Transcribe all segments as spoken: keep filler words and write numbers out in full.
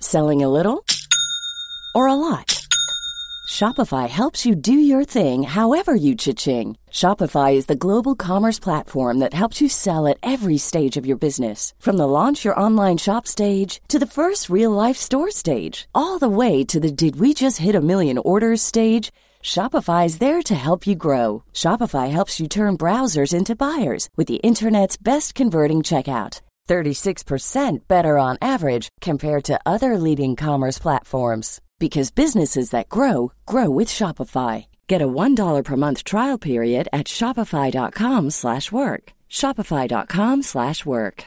Selling a little or a lot? Shopify helps you do your thing however you cha-ching. Shopify is the global commerce platform that helps you sell at every stage of your business. From the launch your online shop stage to the first real-life store stage, all the way to the did we just hit a million orders stage. Shopify is there to help you grow. Shopify helps you turn browsers into buyers with the internet's best converting checkout. thirty-six percent better on average compared to other leading commerce platforms. Because businesses that grow, grow with Shopify. Get a one dollar per month trial period at shopify.com slash work. Shopify.com slash work.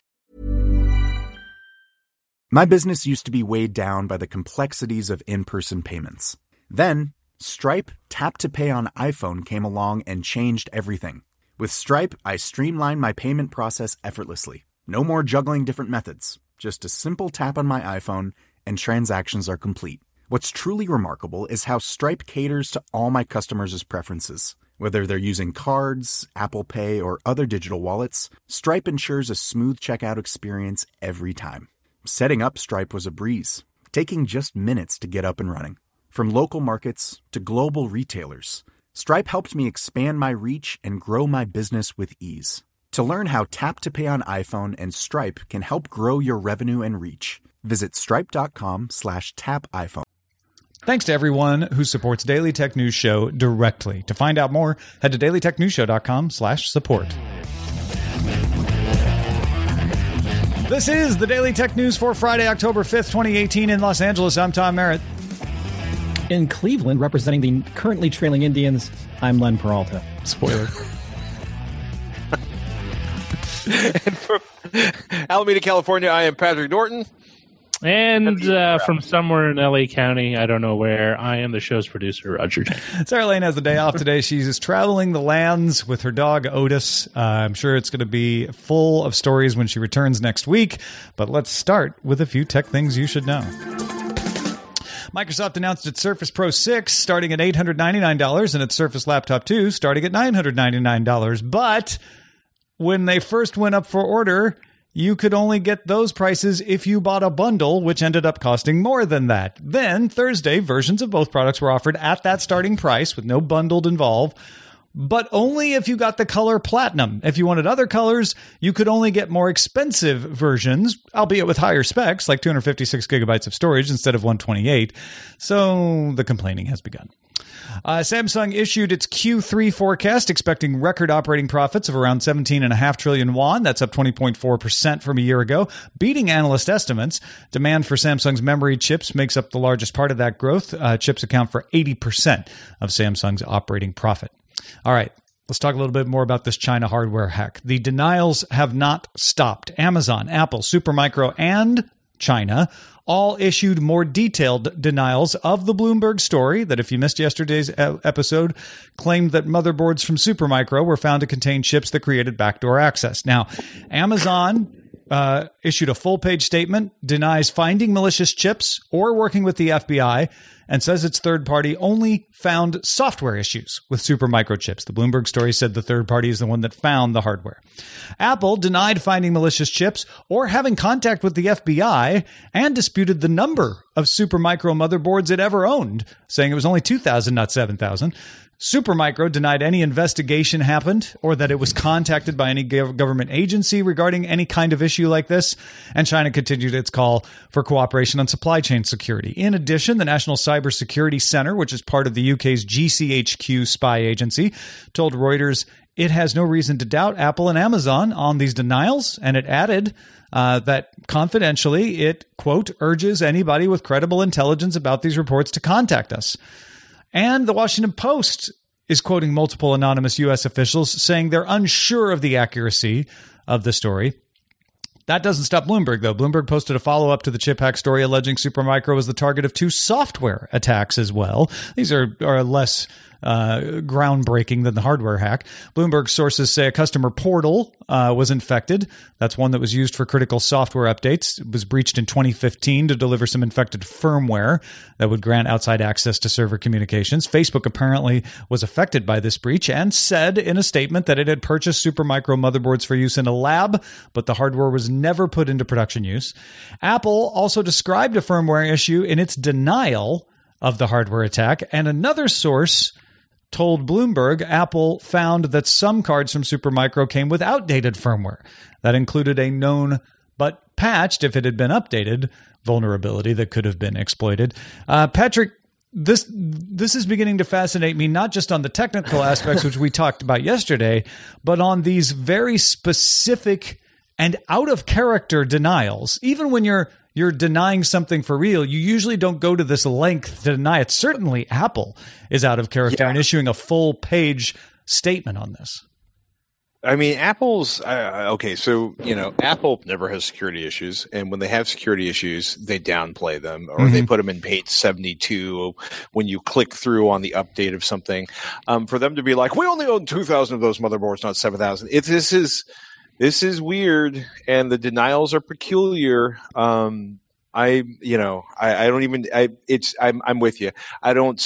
My business used to be weighed down by the complexities of in-person payments. Then, Stripe Tap to Pay on iPhone came along and changed everything. With Stripe, I streamlined my payment process effortlessly. No more juggling different methods. Just a simple tap on my iPhone and transactions are complete. What's truly remarkable is how Stripe caters to all my customers' preferences. Whether they're using cards, Apple Pay, or other digital wallets, Stripe ensures a smooth checkout experience every time. Setting up Stripe was a breeze, taking just minutes to get up and running. From local markets to global retailers, Stripe helped me expand my reach and grow my business with ease. To learn how Tap to Pay on iPhone and Stripe can help grow your revenue and reach, visit stripe.com slash tap iPhone. Thanks to everyone who supports Daily Tech News Show directly. To find out more, head to dailytechnewsshow.com slash support. This is the Daily Tech News for Friday, October fifth, twenty eighteen in Los Angeles. I'm Tom Merritt. In Cleveland, representing the currently trailing Indians, I'm Len Peralta. Spoiler. And from Alameda, California, I am Patrick Norton. And uh, from somewhere in L A County, I don't know where, I am the show's producer, Roger J. Sarah Lane has the day off today. She's traveling the lands with her dog, Otis. Uh, I'm sure it's going to be full of stories when she returns next week. But let's start with a few tech things you should know. Microsoft announced its Surface Pro six starting at eight hundred ninety-nine dollars and its Surface Laptop two starting at nine hundred ninety-nine dollars. But when they first went up for order, you could only get those prices if you bought a bundle, which ended up costing more than that. Then, Thursday, versions of both products were offered at that starting price with no bundled involved, but only if you got the color Platinum. If you wanted other colors, you could only get more expensive versions, albeit with higher specs, like two hundred fifty-six gigabytes of storage instead of one hundred twenty-eight. So the complaining has begun. Uh, Samsung issued its Q three forecast, expecting record operating profits of around seventeen point five trillion won. That's up twenty point four percent from a year ago, beating analyst estimates. Demand for Samsung's memory chips makes up the largest part of that growth. Uh, chips account for eighty percent of Samsung's operating profit. All right, let's talk a little bit more about this China hardware hack. The denials have not stopped. Amazon, Apple, Supermicro, and China all issued more detailed denials of the Bloomberg story that, if you missed yesterday's episode, claimed that motherboards from Supermicro were found to contain chips that created backdoor access. Now, Amazon uh, issued a full-page statement, denies finding malicious chips or working with the F B I, and says its third party only found software issues with Supermicro chips. The Bloomberg story said the third party is the one that found the hardware. Apple denied finding malicious chips or having contact with the F B I and disputed the number of Supermicro motherboards it ever owned, saying it was only two thousand, not seven thousand. Supermicro denied any investigation happened or that it was contacted by any government agency regarding any kind of issue like this. And China continued its call for cooperation on supply chain security. In addition, the National Cybersecurity Center, which is part of the U K's G C H Q spy agency, told Reuters it has no reason to doubt Apple and Amazon on these denials. And it added uh, that confidentially, it, quote, urges anybody with credible intelligence about these reports to contact us. And the Washington Post is quoting multiple anonymous U S officials saying they're unsure of the accuracy of the story. That doesn't stop Bloomberg, though. Bloomberg posted a follow-up to the chip hack story alleging Supermicro was the target of two software attacks as well. These are, are less uh, groundbreaking than the hardware hack. Bloomberg sources say a customer portal uh, was infected. That's one that was used for critical software updates. It was breached in twenty fifteen to deliver some infected firmware that would grant outside access to server communications. Facebook apparently was affected by this breach and said in a statement that it had purchased Supermicro motherboards for use in a lab, but the hardware was never put into production use. Apple also described a firmware issue in its denial of the hardware attack, and another source told Bloomberg Apple found that some cards from Supermicro came with outdated firmware. That included a known but patched, if it had been updated, vulnerability that could have been exploited. Uh, Patrick, this this is beginning to fascinate me, not just on the technical aspects, which we talked about yesterday, but on these very specific and out-of-character denials. Even when you're you're denying something for real, you usually don't go to this length to deny it. Certainly Apple is out of character yeah. and issuing a full-page statement on this. I mean, Apple's uh, okay. So, you know, Apple never has security issues. And when they have security issues, they downplay them or mm-hmm. they put them in page seventy-two when you click through on the update of something. Um, for them to be like, we only own two thousand of those motherboards, not seven thousand. It, this is this is weird. And the denials are peculiar. Um, I, you know, I, I don't even, I, it's, I'm, I'm with you. I don't,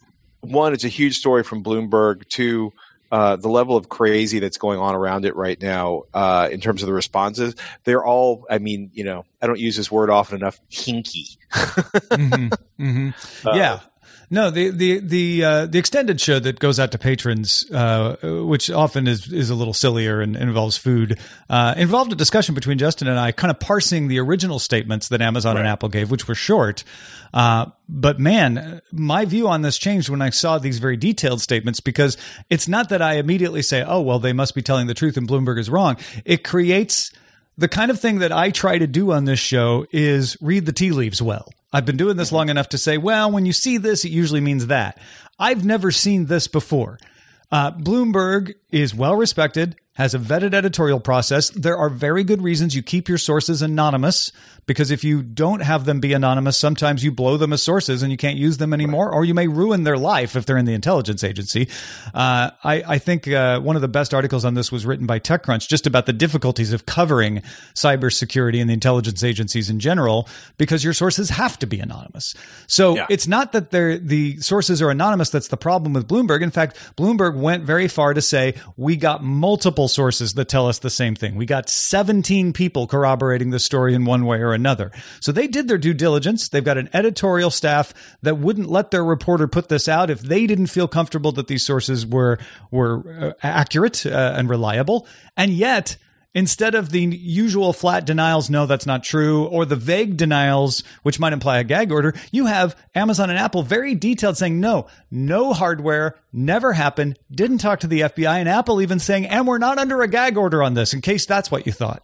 one, it's a huge story from Bloomberg. Two, Uh, the level of crazy that's going on around it right now uh, in terms of the responses, they're all, I mean, you know, I don't use this word often enough, hinky. mm-hmm, mm-hmm. Uh, yeah. No, the the the uh, the extended show that goes out to patrons, uh, which often is is a little sillier and involves food, uh, involved a discussion between Justin and I, kind of parsing the original statements that Amazon right. and Apple gave, which were short. Uh, but man, my view on this changed when I saw these very detailed statements, because it's not that I immediately say, "Oh, well, they must be telling the truth and Bloomberg is wrong." It creates the kind of thing that I try to do on this show is read the tea leaves well. I've been doing this long enough to say, well, when you see this, it usually means that. I've never seen this before. Uh, Bloomberg is well respected, has a vetted editorial process. There are very good reasons you keep your sources anonymous, because if you don't have them be anonymous, sometimes you blow them as sources and you can't use them anymore, right. or you may ruin their life if they're in the intelligence agency. Uh, I, I think uh, one of the best articles on this was written by TechCrunch, just about the difficulties of covering cybersecurity and the intelligence agencies in general, because your sources have to be anonymous. So yeah. it's not that they're, the sources are anonymous that's the problem with Bloomberg. In fact, Bloomberg went very far to say, we got multiple sources that tell us the same thing. We got seventeen people corroborating the story in one way or another. So they did their due diligence. They've got an editorial staff that wouldn't let their reporter put this out if they didn't feel comfortable that these sources were were uh, accurate uh, and reliable. And yet, instead of the usual flat denials, no, that's not true, or the vague denials, which might imply a gag order, you have Amazon and Apple very detailed saying, no, no hardware, never happened, didn't talk to the F B I, and Apple even saying, and we're not under a gag order on this, in case that's what you thought.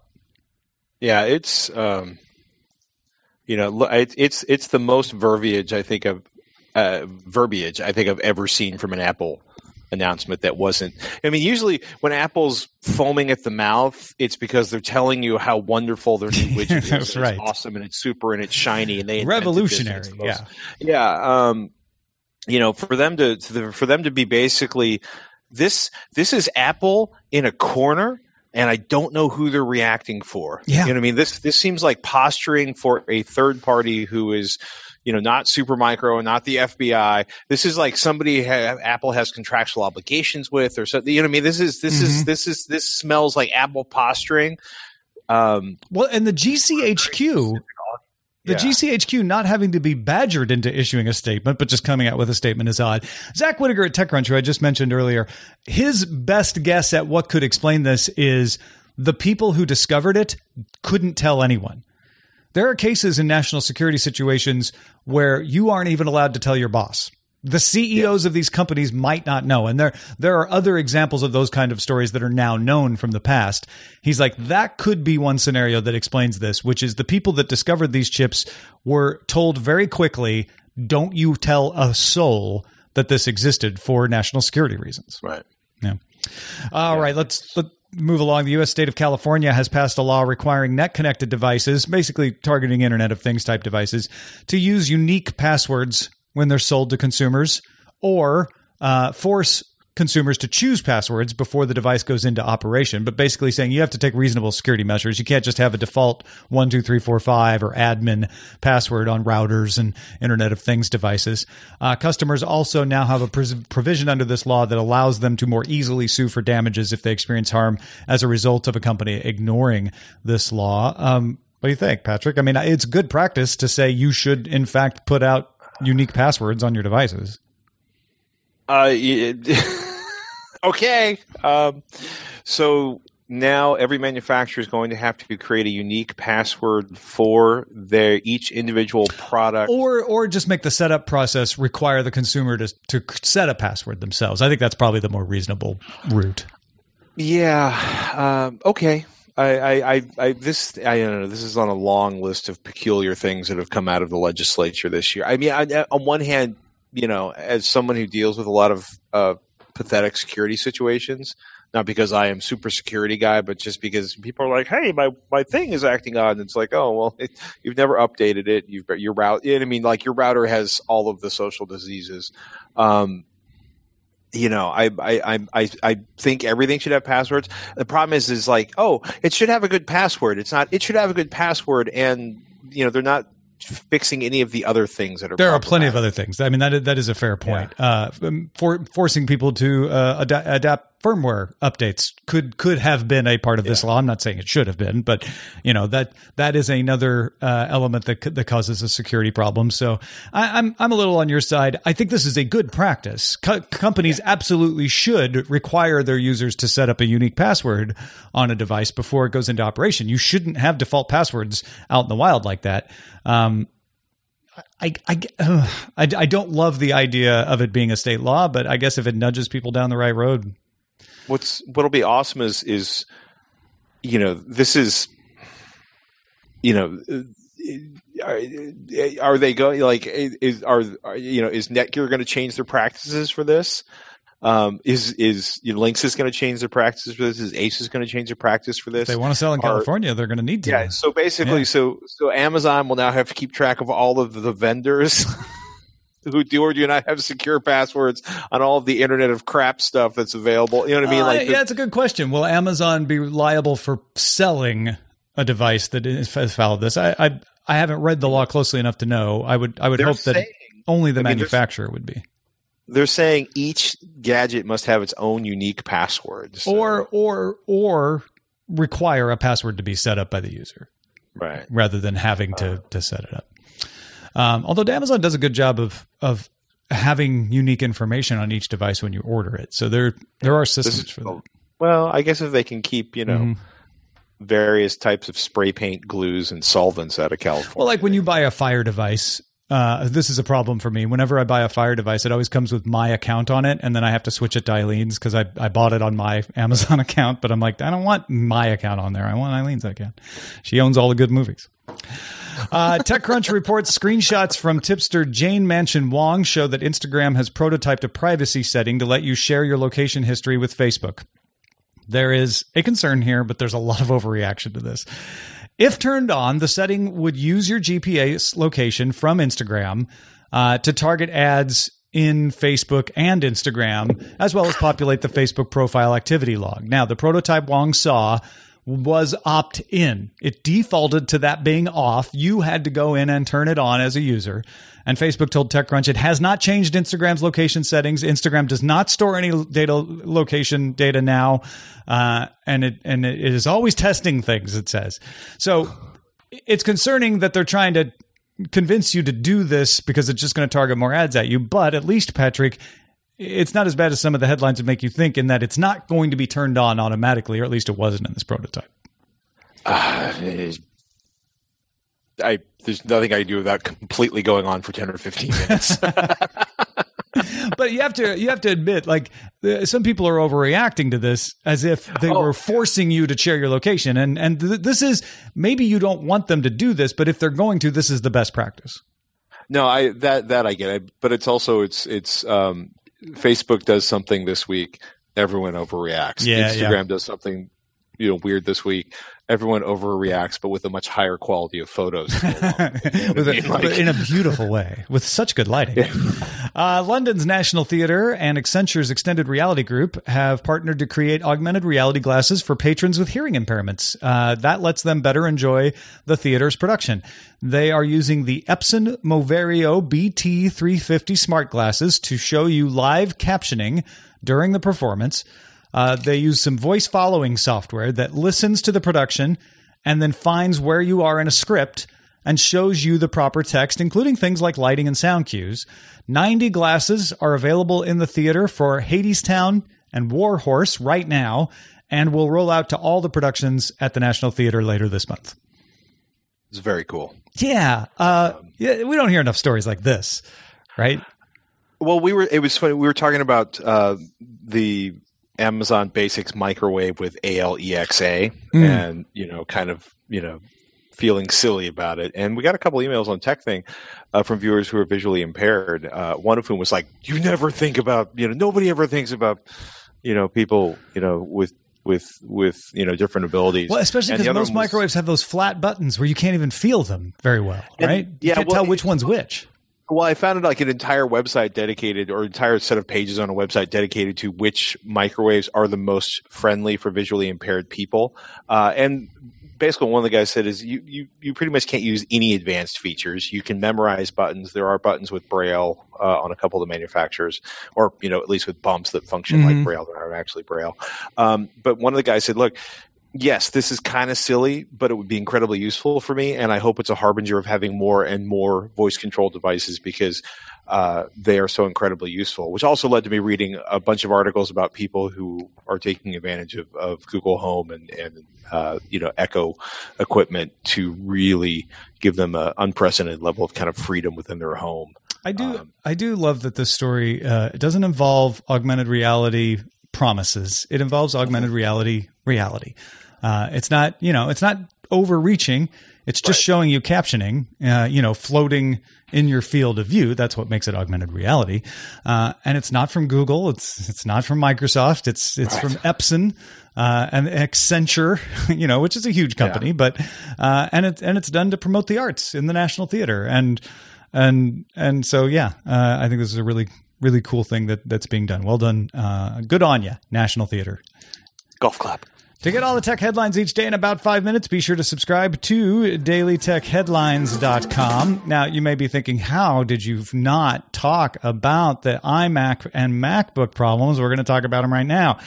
Yeah, it's, um, you know, it's, it's, it's the most verbiage I think of, uh, verbiage I think I've ever seen from an Apple announcement that wasn't. I mean, usually when Apple's foaming at the mouth, it's because they're telling you how wonderful their new widget is. That's right. It's awesome and it's super and it's shiny and they revolutionary. This, most, yeah, yeah. Um, you know, for them to, to for them to be basically this. This is Apple in a corner. And I don't know who they're reacting for. Yeah. You know what I mean? This this seems like posturing for a third party who is, you know, not Supermicro and not the F B I. This is like somebody ha- Apple has contractual obligations with, or something. You know what I mean? This is this mm-hmm. is this is this smells like Apple posturing. Um, well, and the G C H Q. The yeah. G C H Q not having to be badgered into issuing a statement, but just coming out with a statement is odd. Zach Whittaker at TechCrunch, who I just mentioned earlier, his best guess at what could explain this is the people who discovered it couldn't tell anyone. There are cases in national security situations where you aren't even allowed to tell your boss. The C E Os yeah. of these companies might not know. And there there are other examples of those kind of stories that are now known from the past. He's like, that could be one scenario that explains this, which is the people that discovered these chips were told very quickly, don't you tell a soul that this existed for national security reasons. Right. Yeah. All yeah. right. Let's let move along. The U S state of California has passed a law requiring net-connected devices, basically targeting Internet of Things type devices, to use unique passwords when they're sold to consumers, or uh, force consumers to choose passwords before the device goes into operation, but basically saying you have to take reasonable security measures. You can't just have a default one two three four five or admin password on routers and Internet of Things devices. Uh, customers also now have a pres- provision under this law that allows them to more easily sue for damages if they experience harm as a result of a company ignoring this law. Um, what do you think, Patrick? I mean, it's good practice to say you should, in fact, put out unique passwords on your devices. Uh, okay. Um, so now every manufacturer is going to have to create a unique password for their each individual product, or or just make the setup process require the consumer to to set a password themselves. I think that's probably the more reasonable route. Yeah. Um, okay. I, I, I, I, this, I don't know. This is on a long list of peculiar things that have come out of the legislature this year. I mean, I, on one hand, you know, as someone who deals with a lot of uh, pathetic security situations, not because I am super security guy, but just because people are like, "Hey, my, my thing is acting odd," and it's like, "Oh, well, it, you've never updated it. You've got your router. I mean, like your router has all of the social diseases." Um, you know, I, I, I, I think everything should have passwords. The problem is, is like, oh, it should have a good password. It's not. It should have a good password, and you know, they're not fixing any of the other things that are. There are plenty of other things. I mean, that that is a fair point. Yeah. Uh, for forcing people to uh, ad- adapt firmware updates could could have been a part of this yeah. law. I'm not saying it should have been, but you know that that is another uh, element that that causes a security problem. So I, I'm I'm a little on your side. I think this is a good practice. Co- companies yeah. absolutely should require their users to set up a unique password on a device before it goes into operation. You shouldn't have default passwords out in the wild like that. Um, I, I, uh, I, I don't love the idea of it being a state law, but I guess if it nudges people down the right road. What's what'll be awesome is is you know this is you know are, are they going like is are, are you know is Netgear going to change their practices for this? Um, is is you know, Linksys going to change their practices for this? Is Asus going to change their practice for this? If they want to sell in California, are, they're going to need to. Yeah. So basically, yeah. so so Amazon will now have to keep track of all of the vendors who do or do not have secure passwords on all of the Internet of Crap stuff that's available. You know what I mean? Uh, Like, yeah, the, that's a good question. Will Amazon be liable for selling a device that is fouled this? I, I I haven't read the law closely enough to know. I would I would hope saying, that only the I mean, manufacturer would be. They're saying each gadget must have its own unique password, so. or or or require a password to be set up by the user, right? Rather than having to uh, to set it up. Um, although Amazon does a good job of of having unique information on each device when you order it, so there there are systems is, for that. Well, I guess if they can keep you know. Mm-hmm. various types of spray paint glues and solvents out of California. Well, like when you buy a Fire device. Uh, this is a problem for me. Whenever I buy a Fire device, it always comes with my account on it, and then I have to switch it to Eileen's because I, I bought it on my Amazon account, but I'm like, I don't want my account on there. I want Eileen's account. She owns all the good movies. Uh, TechCrunch reports screenshots from tipster Jane Mansion Wong show that Instagram has prototyped a privacy setting to let you share your location history with Facebook. There is a concern here, but there's a lot of overreaction to this. If turned on, the setting would use your G P S location from Instagram uh, to target ads in Facebook and Instagram, as well as populate the Facebook profile activity log. Now, the prototype Wong saw was opt-in. It defaulted to that being off. You had to go in and turn it on as a user. And Facebook told TechCrunch it has not changed Instagram's location settings. Instagram does not store any data location data now, uh, and it and it is always testing things, it says. So it's concerning that they're trying to convince you to do this because it's just going to target more ads at you. But at least, Patrick, it's not as bad as some of the headlines would make you think in that it's not going to be turned on automatically, or at least it wasn't in this prototype. Uh, I there's nothing I do without completely going on for ten or fifteen minutes. But you have to you have to admit, like, some people are overreacting to this as if they oh. were forcing you to share your location, and and th- this is maybe you don't want them to do this, but if they're going to, this is the best practice. No, I that that I get it, but it's also it's it's um, Facebook does something this week, everyone overreacts. Yeah, Instagram yeah. does something you know weird this week, everyone overreacts, but with a much higher quality of photos. with a, like, in a beautiful way, with such good lighting. Yeah. Uh, London's National Theatre and Accenture's Extended Reality Group have partnered to create augmented reality glasses for patrons with hearing impairments. Uh, that lets them better enjoy the theater's production. They are using the Epson Moverio B T three fifty smart glasses to show you live captioning during the performance. Uh, they use some voice following software that listens to the production and then finds where you are in a script and shows you the proper text, including things like lighting and sound cues. ninety glasses are available in the theater for Hadestown and Warhorse right now, and will roll out to all the productions at the National Theatre later this month. It's very cool. Yeah. Uh, yeah, we don't hear enough stories like this, right? Well, we were. It was funny. We were talking about uh, the Amazon Basics microwave with A L E X A, mm. and you know, kind of, you know, feeling silly about it. And we got a couple emails on Tech Thing uh, from viewers who are visually impaired. Uh, one of whom was like, "You never think about, you know, nobody ever thinks about, you know, people, you know, with." with with you know different abilities." Well, especially because most microwaves was, have those flat buttons where you can't even feel them very well, right? And, yeah, you can't well, tell which one's which. Well, I found like an entire website dedicated, or entire set of pages on a website dedicated to which microwaves are the most friendly for visually impaired people. Uh, and basically, one of the guys said is you, you you pretty much can't use any advanced features. You can memorize buttons. There are buttons with Braille uh, on a couple of the manufacturers, or you know at least with bumps that function mm-hmm. like Braille that aren't actually Braille. Um, but one of the guys said, "Look, yes, this is kind of silly, but it would be incredibly useful for me, and I hope it's a harbinger of having more and more voice control devices because uh, they are so incredibly useful." Which also led to me reading a bunch of articles about people who are taking advantage of, of Google Home and, and uh, you know Echo equipment to really give them an unprecedented level of kind of freedom within their home. I do, um, I do love that this story uh, it doesn't involve augmented reality promises. It involves augmented reality reality. Uh, it's not, you know, it's not overreaching. It's just right. showing you captioning, uh, you know, floating in your field of view. That's what makes it augmented reality. Uh, and it's not from Google. It's it's not from Microsoft. It's it's right. from Epson uh, and Accenture, you know, which is a huge company. Yeah. But uh, and it's and it's done to promote the arts in the National Theatre. And and and so yeah, uh, I think this is a really really cool thing that that's being done. Well done. Uh, good on you, National Theatre. Golf clap. To get all the tech headlines each day in about five minutes, be sure to subscribe to daily tech headlines dot com. Now, you may be thinking, how did you not talk about the iMac and MacBook problems? We're going to talk about them right now.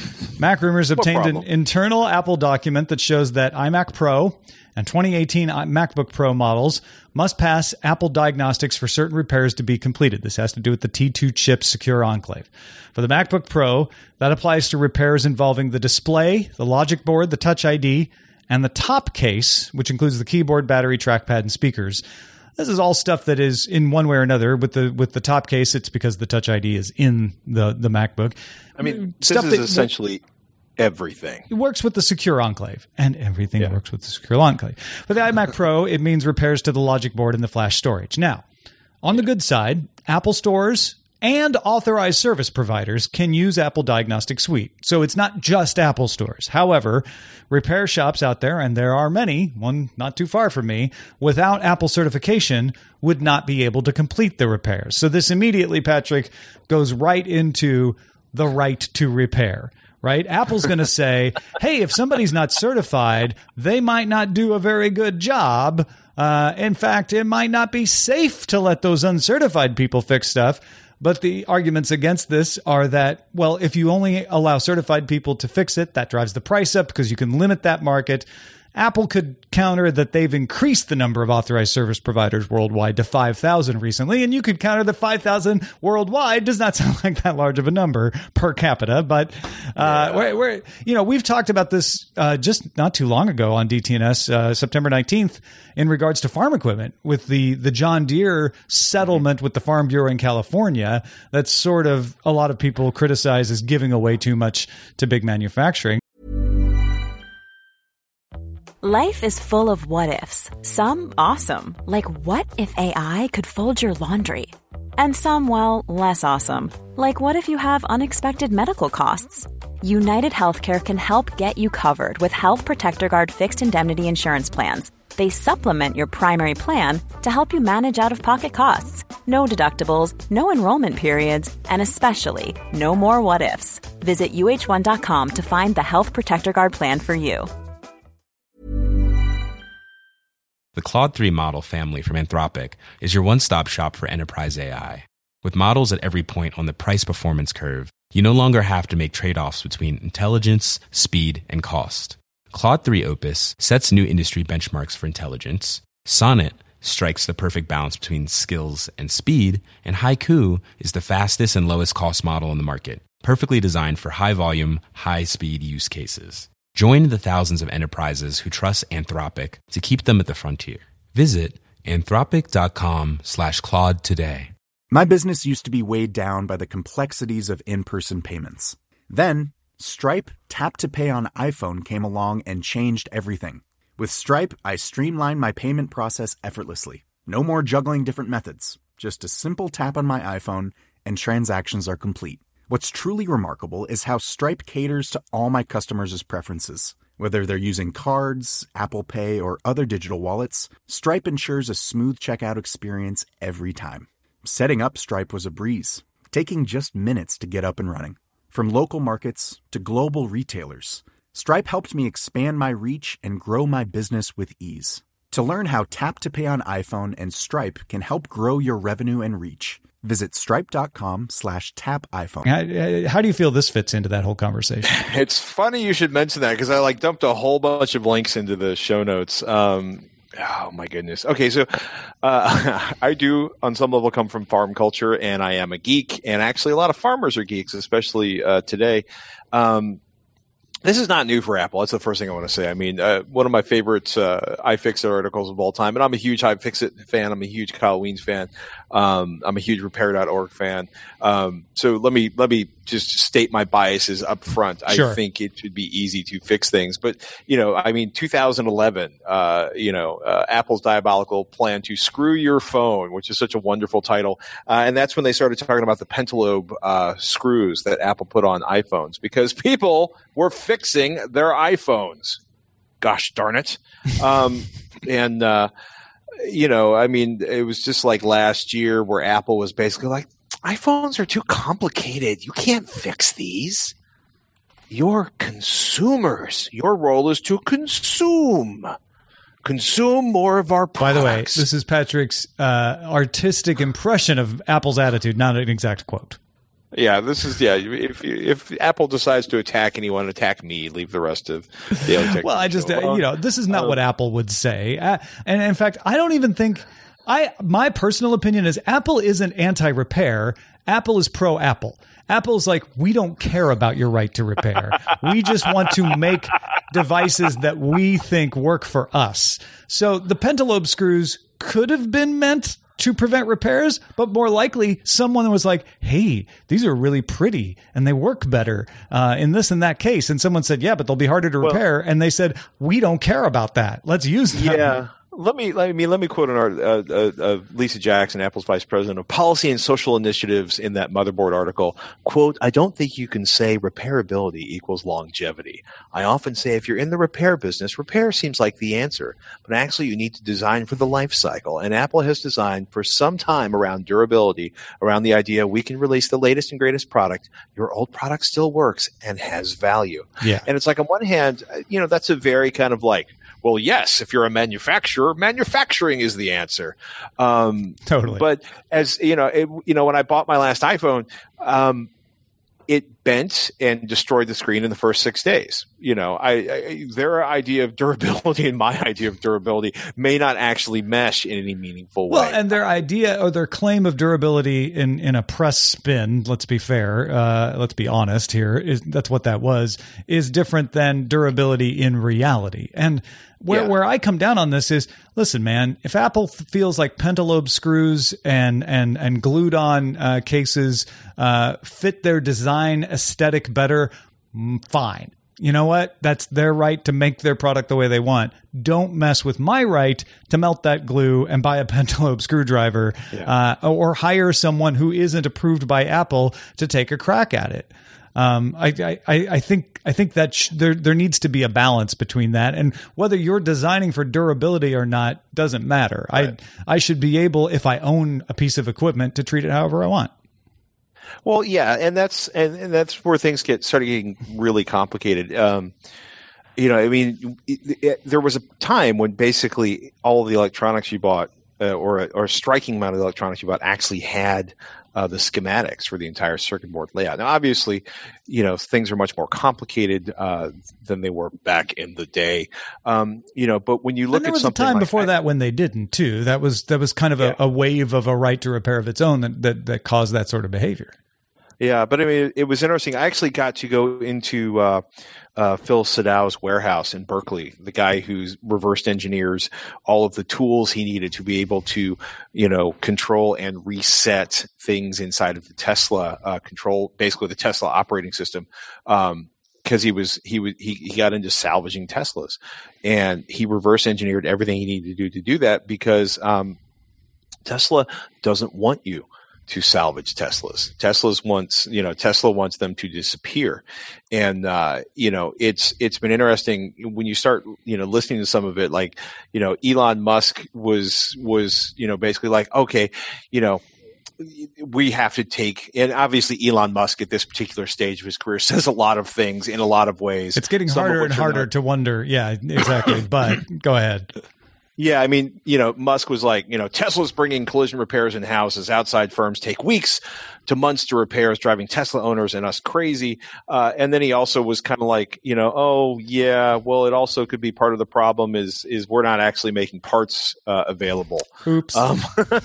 Mac Rumors obtained an internal Apple document that shows that iMac Pro and twenty eighteen MacBook Pro models must pass Apple diagnostics for certain repairs to be completed. This has to do with the T two chip Secure Enclave. For the MacBook Pro, that applies to repairs involving the display, the logic board, the Touch I D, and the top case, which includes the keyboard, battery, trackpad, and speakers. This is all stuff that is in one way or another. With the with the top case, it's because the Touch I D is in the, the MacBook. I mean, stuff this is that, essentially everything. It works with the Secure Enclave, and everything yeah. works with the Secure Enclave. For the iMac Pro, it means repairs to the logic board and the flash storage. Now, on the good side, Apple stores and authorized service providers can use Apple Diagnostic Suite. So it's not just Apple stores. However, repair shops out there, and there are many, one not too far from me, without Apple certification would not be able to complete the repairs. So this immediately, Patrick, goes right into the right to repair. Right? Apple's going to say, hey, if somebody's not certified, they might not do a very good job. Uh, in fact, it might not be safe to let those uncertified people fix stuff. But the arguments against this are that, well, if you only allow certified people to fix it, that drives the price up because you can limit that market. Apple could counter that they've increased the number of authorized service providers worldwide to five thousand recently, and you could counter that five thousand worldwide does not sound like that large of a number per capita. But uh, yeah. we're, we're, you know, we've talked about this uh, just not too long ago on D T N S, uh, September nineteenth, in regards to farm equipment with the the John Deere settlement mm-hmm. with the Farm Bureau in California. That's sort of a lot of people criticize as giving away too much to big manufacturing. Life is full of what-ifs. Some awesome, like what if A I could fold your laundry? And some, well, less awesome, like what if you have unexpected medical costs? United Healthcare can help get you covered with Health Protector Guard fixed indemnity insurance plans. They supplement your primary plan to help you manage out-of-pocket costs. No deductibles, no enrollment periods, and especially no more what-ifs. Visit U H one dot com to find the Health Protector Guard plan for you. The Claude three model family from Anthropic is your one-stop shop for enterprise A I. With models at every point on the price-performance curve, you no longer have to make trade-offs between intelligence, speed, and cost. Claude three Opus sets new industry benchmarks for intelligence, Sonnet strikes the perfect balance between skills and speed, and Haiku is the fastest and lowest cost model in the market, perfectly designed for high-volume, high-speed use cases. Join the thousands of enterprises who trust Anthropic to keep them at the frontier. Visit anthropic.com slash Claude today. My business used to be weighed down by the complexities of in-person payments. Then, Stripe Tap to Pay on iPhone came along and changed everything. With Stripe, I streamlined my payment process effortlessly. No more juggling different methods. Just a simple tap on my iPhone and transactions are complete. What's truly remarkable is how Stripe caters to all my customers' preferences. Whether they're using cards, Apple Pay, or other digital wallets, Stripe ensures a smooth checkout experience every time. Setting up Stripe was a breeze, taking just minutes to get up and running. From local markets to global retailers, Stripe helped me expand my reach and grow my business with ease. To learn how Tap to Pay on iPhone and Stripe can help grow your revenue and reach, visit stripe.com slash tap iPhone. How, how do you feel this fits into that whole conversation? It's funny you should mention that because I like dumped a whole bunch of links into the show notes. Um, oh my goodness. Okay, so uh, I do on some level come from farm culture, and I am a geek, and actually a lot of farmers are geeks, especially uh, today. Um, This is not new for Apple. That's the first thing I want to say. I mean, uh, one of my favorite uh, iFixit articles of all time, and I'm a huge iFixit fan. I'm a huge Kyle Wiens fan. Um, I'm a huge repair dot org fan. Um, so let me let me just state my biases up front. Sure. I think it should be easy to fix things. But, you know, I mean, two thousand eleven, uh, you know, uh, Apple's diabolical plan to screw your phone, which is such a wonderful title. Uh, and that's when they started talking about the pentalobe uh, screws that Apple put on iPhones because people were fixing their iPhones. Gosh darn it. Um, and, uh, you know, I mean, it was just like last year where Apple was basically like, iPhones are too complicated. You can't fix these. You're consumers. Your role is to consume. Consume more of our products. By the way, this is Patrick's uh, artistic impression of Apple's attitude, not an exact quote. Yeah, this is yeah. If if Apple decides to attack anyone, attack me. Leave the rest of the other tech. Well, I just uh, well, you know this is not um, what Apple would say, uh, and in fact, I don't even think I. My personal opinion is Apple isn't anti-repair. Apple is pro-Apple. Apple's like, we don't care about your right to repair. We just want to make devices that we think work for us. So the pentalobe screws could have been meant to prevent repairs, but more likely someone was like, hey, these are really pretty and they work better uh, in this and that case. And someone said, yeah, but they'll be harder to well, repair. And they said, we don't care about that. Let's use them. Yeah. Let me let me let me quote an art, uh, uh, uh, Lisa Jackson, Apple's vice president of policy and social initiatives, in that Motherboard article. Quote, I don't think you can say repairability equals longevity. I often say if you're in the repair business, repair seems like the answer, but actually you need to design for the life cycle. And Apple has designed for some time around durability, around the idea we can release the latest and greatest product. Your old product still works and has value. Yeah. And it's like on one hand, you know, that's a very kind of like, well, yes, if you're a manufacturer, manufacturing is the answer. Um, totally. But as you know, it, you know, when I bought my last iPhone, um, it bent and destroyed the screen in the first six days. You know, I, I their idea of durability and my idea of durability may not actually mesh in any meaningful way. Well, and their idea or their claim of durability in, in a press spin, let's be fair, uh, let's be honest here, is that's what that was, is different than durability in reality. And Where yeah. where I come down on this is, listen, man, if Apple feels like pentalobe screws and and and glued on uh, cases uh, fit their design aesthetic better, fine. You know what? That's their right to make their product the way they want. Don't mess with my right to melt that glue and buy a pentalobe screwdriver, yeah. uh, or hire someone who isn't approved by Apple to take a crack at it. Um, I, I, I think I think that sh- there there needs to be a balance between that, and whether you're designing for durability or not doesn't matter. Right. I I should be able, if I own a piece of equipment, to treat it however I want. Well, yeah, and that's and, and that's where things get started getting really complicated. Um, you know, I mean, it, it, there was a time when basically all of the electronics you bought, uh, or or a striking amount of the electronics you bought, actually had uh, the schematics for the entire circuit board layout. Now, obviously, you know, things are much more complicated uh, than they were back in the day. Um, you know, but when you look and there at was something a time like before I, that when they didn't too. That was that was kind of yeah. a, a wave of a right to repair of its own that that, that caused that sort of behavior. Yeah, but I mean, it was interesting. I actually got to go into uh, uh, Phil Sadow's warehouse in Berkeley, the guy who's reversed engineers all of the tools he needed to be able to, you know, control and reset things inside of the Tesla uh, control, basically the Tesla operating system. Um, Because he was he was he, he got into salvaging Teslas, and he reverse engineered everything he needed to do to do that because um, Tesla doesn't want you to salvage Teslas. Teslas wants, you know, Tesla wants them to disappear. And, uh, you know, it's, it's been interesting when you start, you know, listening to some of it, like, you know, Elon Musk was, was, you know, basically like, okay, you know, we have to take, and obviously Elon Musk at this particular stage of his career says a lot of things in a lot of ways. It's getting harder and harder to wonder. Yeah, exactly. But go ahead. Yeah, I mean, you know, Musk was like, you know, Tesla's bringing collision repairs in houses. Outside firms take weeks to months to repairs, driving Tesla owners and us crazy. Uh, and then he also was kind of like, you know, oh yeah, well, it also could be part of the problem is is we're not actually making parts uh, available. Oops. Um,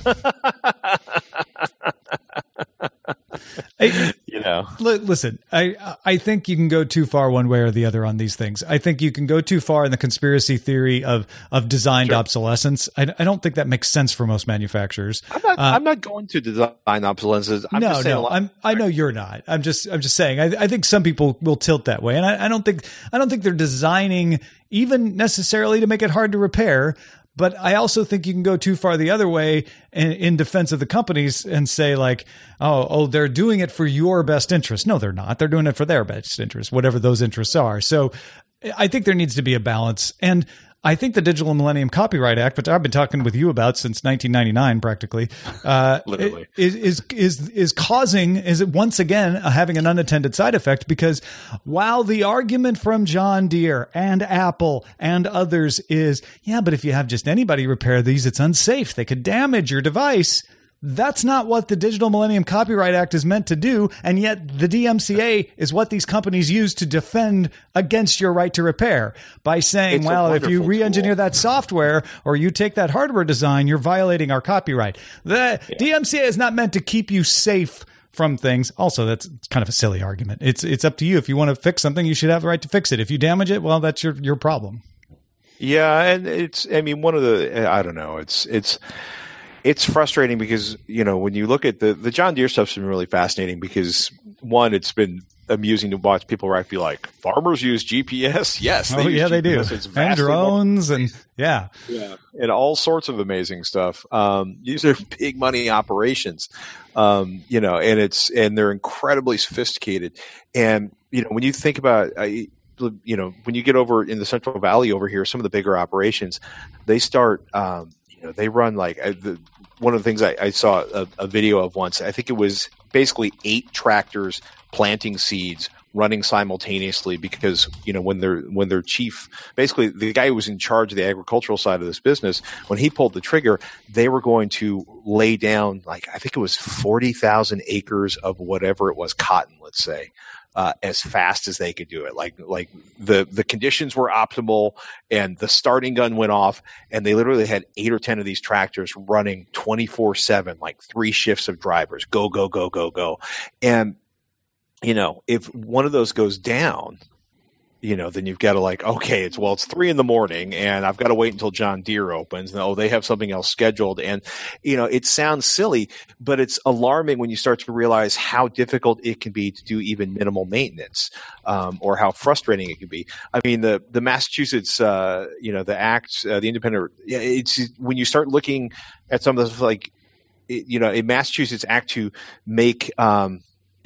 I, you know, li- listen, I I think you can go too far one way or the other on these things. I think you can go too far in the conspiracy theory of of designed Sure. obsolescence. I, I don't think that makes sense for most manufacturers. I'm not, Uh, I'm not going to design obsolescence. I'm no, just saying a no, lot- I'm, I know you're not. I'm just, I'm just saying. I, I think some people will tilt that way, and I, I don't think, I don't think they're designing even necessarily to make it hard to repair. But I also think you can go too far the other way in, in defense of the companies and say like, oh, oh, they're doing it for your best interest. No, they're not. They're doing it for their best interest, whatever those interests are. So I think there needs to be a balance. And I think the Digital Millennium Copyright Act, which I've been talking with you about since nineteen ninety-nine, practically, uh, Literally. is, is is is causing is it once again uh, having an unintended side effect, because while the argument from John Deere and Apple and others is, yeah, but if you have just anybody repair these, it's unsafe. They could damage your device. That's not what the Digital Millennium Copyright Act is meant to do, and yet the D M C A is what these companies use to defend against your right to repair by saying, It's a well, if you wonderful re-engineer tool. that software or you take that hardware design, you're violating our copyright. The Yeah. D M C A is not meant to keep you safe from things. Also, that's kind of a silly argument. It's it's up to you. If you want to fix something, you should have the right to fix it. If you damage it, well, that's your your problem. Yeah, and it's, I mean, one of the, I don't know, it's, it's, it's frustrating because, you know, when you look at the, the John Deere stuff's been really fascinating because, one, it's been amusing to watch people right be like, farmers use G P S? Yes. Oh, use yeah, they G P do. S. It's And vastly more- drones and yeah. Yeah, and all sorts of amazing stuff. Um, these are big money operations, um, you know, and it's, and they're incredibly sophisticated. And, you know, when you think about, I, you know, when you get over in the Central Valley over here, some of the bigger operations, they start, um, you know, they run like uh, the, one of the things I, I saw a, a video of once. I think it was basically eight tractors planting seeds running simultaneously because, you know, when their when their chief, basically the guy who was in charge of the agricultural side of this business, when he pulled the trigger, they were going to lay down like I think it was forty thousand acres of whatever it was, cotton, let's say. Uh, as fast as they could do it. Like, like the, the conditions were optimal and the starting gun went off and they literally had eight or ten of these tractors running twenty-four seven, like three shifts of drivers, go, go, go, go, go. And, you know, if one of those goes down, you know, then you've got to like, okay, it's, well, it's three in the morning and I've got to wait until John Deere opens. And, oh, they have something else scheduled. And, you know, it sounds silly, but it's alarming when you start to realize how difficult it can be to do even minimal maintenance, um, or how frustrating it can be. I mean, the, the Massachusetts, uh, you know, the act, uh, the independent, yeah, it's when you start looking at some of the, like, it, you know, a Massachusetts act to make, um,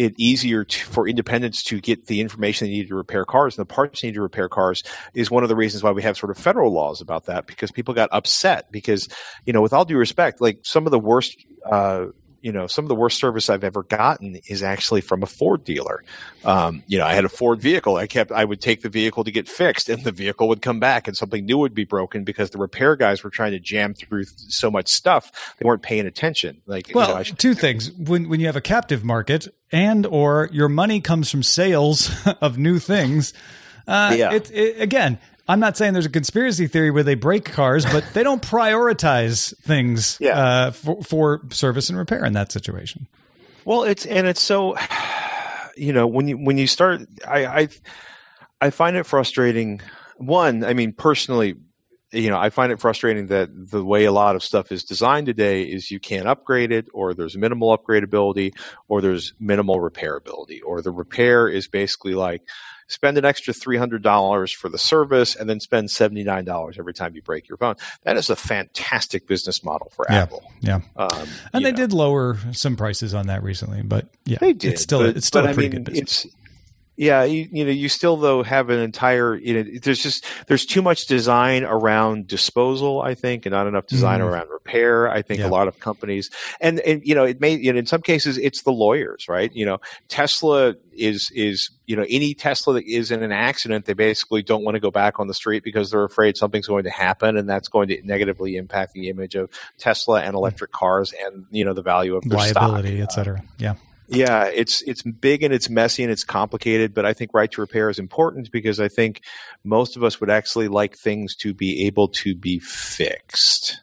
it easier to, for independents to get the information they need to repair cars and the parts they need to repair cars is one of the reasons why we have sort of federal laws about that, because people got upset because, you know, with all due respect, like some of the worst, uh, you know, some of the worst service I've ever gotten is actually from a Ford dealer. Um, you know, I had a Ford vehicle. I kept, I would take the vehicle to get fixed and the vehicle would come back and something new would be broken because the repair guys were trying to jam through so much stuff. They weren't paying attention. Like, well, you know, I should, two things. When, when you have a captive market and, or your money comes from sales of new things, uh, yeah. it, it, again, I'm not saying there's a conspiracy theory where they break cars, but they don't prioritize things yeah. uh, for, for service and repair in that situation. Well, it's and it's so, you know, when you when you start, I I, I find it frustrating. One, I mean, personally, you know, I find it frustrating that the way a lot of stuff is designed today is you can't upgrade it, or there's minimal upgradability, or there's minimal repairability, or the repair is basically like, spend an extra three hundred dollars for the service and then spend seventy-nine dollars every time you break your phone. That is a fantastic business model for yeah, Apple. Yeah. Um, and they know. did lower some prices on that recently, but yeah, they did, it's still, but, it's still but, a pretty I mean, good business. It's, yeah, you, you know, you still though have an entire, you know, there's just, there's too much design around disposal, I think, and not enough design mm. around repair. I think yeah. a lot of companies, and, and, you know, it may, you know, in some cases it's the lawyers, right? You know, Tesla is, is, you know, any Tesla that is in an accident, they basically don't want to go back on the street because they're afraid something's going to happen and that's going to negatively impact the image of Tesla and electric cars and, you know, the value of their liability, stock. et cetera. Yeah. Yeah, it's it's big and it's messy and it's complicated, but I think right to repair is important because I think most of us would actually like things to be able to be fixed.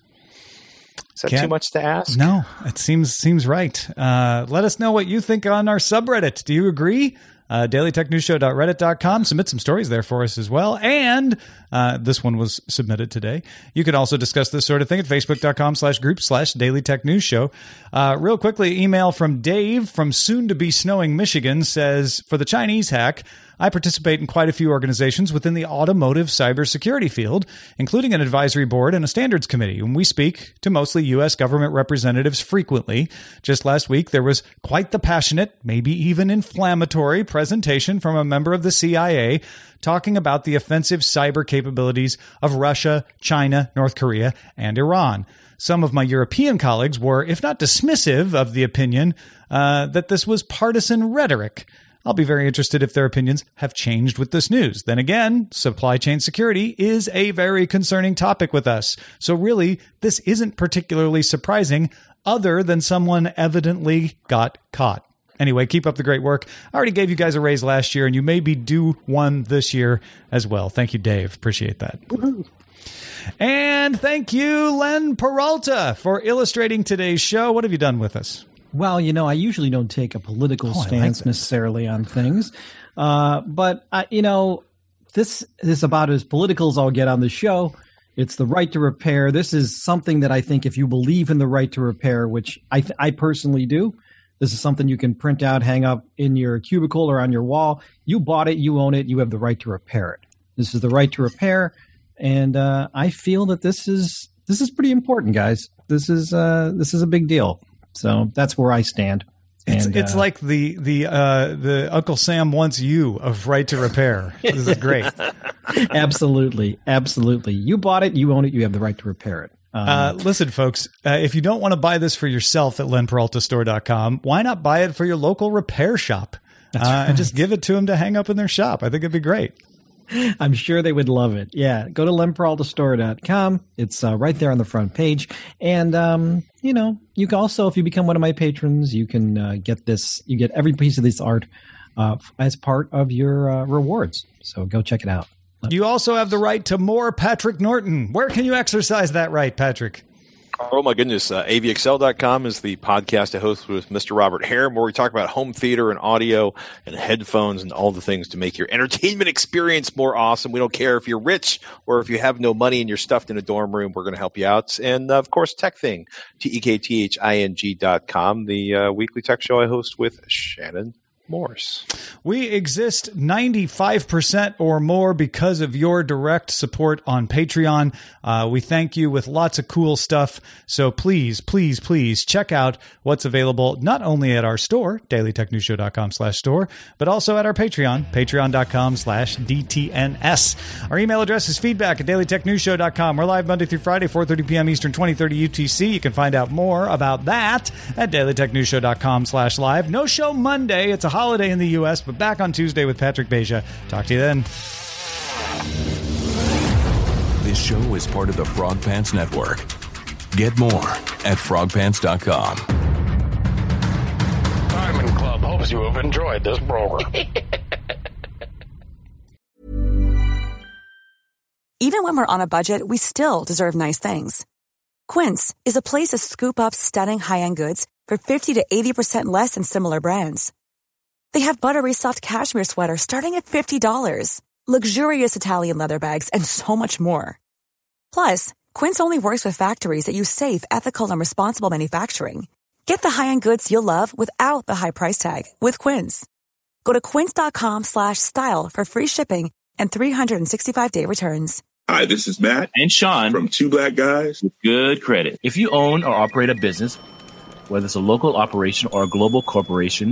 Is that Can't, too much to ask? No, it seems seems right. Uh, let us know what you think on our subreddit. Do you agree? Uh, daily tech news show dot reddit dot com. Submit some stories there for us as well. And uh, this one was submitted today. You can also discuss this sort of thing at facebook dot com slash group slash daily tech news show. Uh, real quickly, email from Dave from soon to be snowing Michigan says, for the Chinese hack, I participate in quite a few organizations within the automotive cybersecurity field, including an advisory board and a standards committee, and we speak to mostly U S government representatives frequently. Just last week, there was quite the passionate, maybe even inflammatory presentation from a member of the C I A talking about the offensive cyber capabilities of Russia, China, North Korea, and Iran. Some of my European colleagues were, if not dismissive of the opinion, uh, that this was partisan rhetoric. I'll be very interested if their opinions have changed with this news. Then again, supply chain security is a very concerning topic with us. So really, this isn't particularly surprising other than someone evidently got caught. Anyway, keep up the great work. I already gave you guys a raise last year, and you may be due one this year as well. Thank you, Dave. Appreciate that. Woo-hoo. And thank you, Len Peralta, for illustrating today's show. What have you done with us? Well, you know, I usually don't take a political oh, stance like necessarily on things. Uh, but, uh, you know, this is about as political as I'll get on the show. It's the right to repair. This is something that I think if you believe in the right to repair, which I, th- I personally do, this is something you can print out, hang up in your cubicle or on your wall. You bought it, you own it, you have the right to repair it. This is the right to repair. And uh, I feel that this is this is pretty important, guys. This is uh, this is a big deal. So that's where I stand. It's, and, it's uh, like the the uh, the Uncle Sam wants you of right to repair. This is great. Absolutely, absolutely. You bought it, you own it, you have the right to repair it. Um, uh, listen, folks, uh, if you don't want to buy this for yourself at len peralta store dot com, why not buy it for your local repair shop uh, right. and just give it to them to hang up in their shop? I think it'd be great. I'm sure they would love it. Yeah, go to len peralta store dot com. It's uh, right there on the front page. And, um, you know, you can also, if you become one of my patrons, you can uh, get this, you get every piece of this art uh, as part of your uh, rewards. So go check it out. You also have the right to more Patrick Norton. Where can you exercise that right, Patrick? Oh, my goodness. Uh, A V X L dot com is the podcast I host with Mister Robert Harem, where we talk about home theater and audio and headphones and all the things to make your entertainment experience more awesome. We don't care if you're rich or if you have no money and you're stuffed in a dorm room. We're going to help you out. And, uh, of course, TechThing, T E K T H I N G dot com, the uh, weekly tech show I host with Shannon Morse. We exist ninety-five percent or more because of your direct support on Patreon. Uh, we thank you with lots of cool stuff. So please, please, please check out what's available not only at our store, dailytechnewsshow.com slash store, but also at our Patreon, patreon.com slash DTNS. Our email address is feedback at dailytechnewsshow dot com. We're live Monday through Friday, four thirty p.m. Eastern, twenty thirty U T C. You can find out more about that at dailytechnewsshow.com slash live. No show Monday. It's a holiday in the U S, but back on Tuesday with Patrick Beja. Talk to you then. This show is part of the Frog Pants Network. Get more at frog pants dot com. Diamond Club hopes you have enjoyed this program. Even when we're on a budget, we still deserve nice things. Quince is a place to scoop up stunning high-end goods for fifty to eighty percent less than similar brands. They have buttery soft cashmere sweaters starting at fifty dollars, luxurious Italian leather bags, and so much more. Plus, Quince only works with factories that use safe, ethical, and responsible manufacturing. Get the high-end goods you'll love without the high price tag with Quince. Go to quince.com slash style for free shipping and three sixty-five day returns. Hi, this is Matt and Sean from Two Black Guys with Good Credit. If you own or operate a business, whether it's a local operation or a global corporation,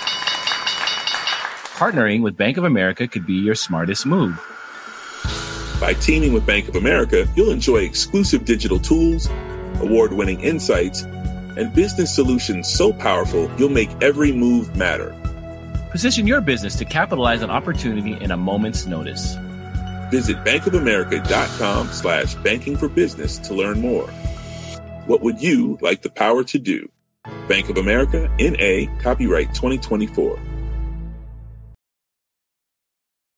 partnering with Bank of America could be your smartest move. By teaming with Bank of America, you'll enjoy exclusive digital tools, award-winning insights, and business solutions so powerful you'll make every move matter. Position your business to capitalize on opportunity in a moment's notice. Visit bankofamerica.com slash banking for business to learn more. What would you like the power to do? Bank of America, N A, copyright twenty twenty-four.